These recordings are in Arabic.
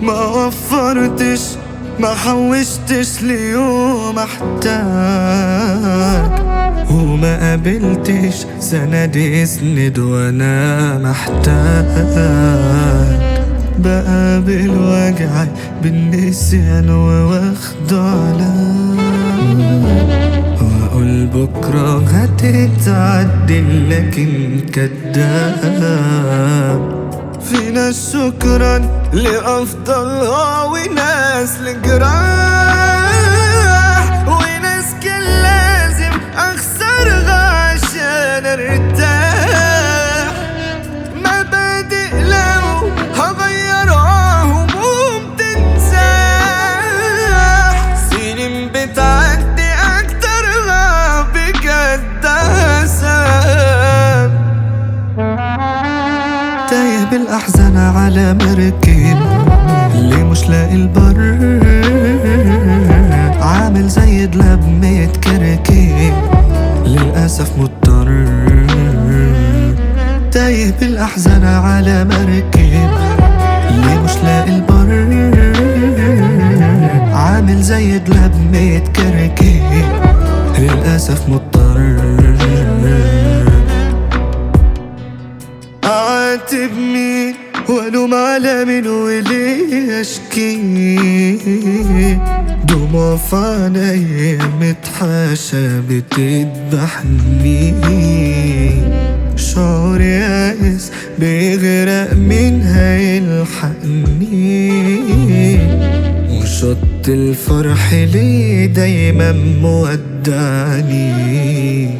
ما وفرتش ما حوشتش ليوم احتاج، وما قابلتش سند يسند وانا محتاج. بقابل وجعي بالنسيان وواخده علاج، واقول بكره هتتعدل لكن كداب. في ناس شكرا لأفضلها وناس لجراح، وناس كان لازم أخسرها عشان أرتاح. مبادئ لو هغيرها هموم تنساح، سنين بتعدي أكترها بجد حساب. تايه بالأحزان على مركب اللي مش لاقي البر، عامل زي دلاب متكركب للأسف مضطر. تايه بالأحزان على مركب اللي مش لاقي البر، عامل زي دلاب متكركب للأسف مضطر. أعاتب مين والوم على مين وليه أشكي؟ دموع في عينيا متحاشى بتذبحني، شعور يائس بيغرق مين هيلحقني، وشط الفرح ليه دايما مودعني.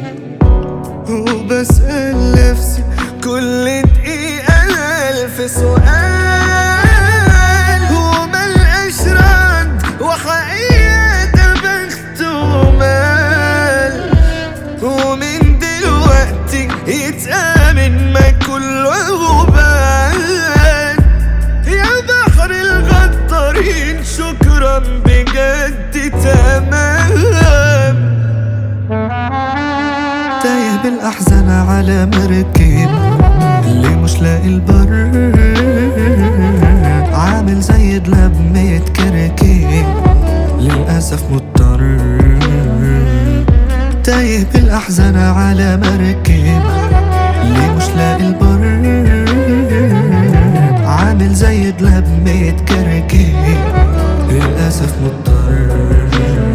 وبسأل نفسي كل دقيقة ألف سؤال، وملقاش رد وحقيقة ده بخت ومال. ومن دلوقتي يتآمن ما كله غبال. يا بحر الغدارين شكرا بجد تمام. تايه بالأحزان على مركب اللي مش لاقي البر، عامل زي دلاب متكركب للأسف مضطر. تايه بالأحزان على مركب اللي مش لاقي البر، عامل زي دلاب متكركب للأسف مضطر.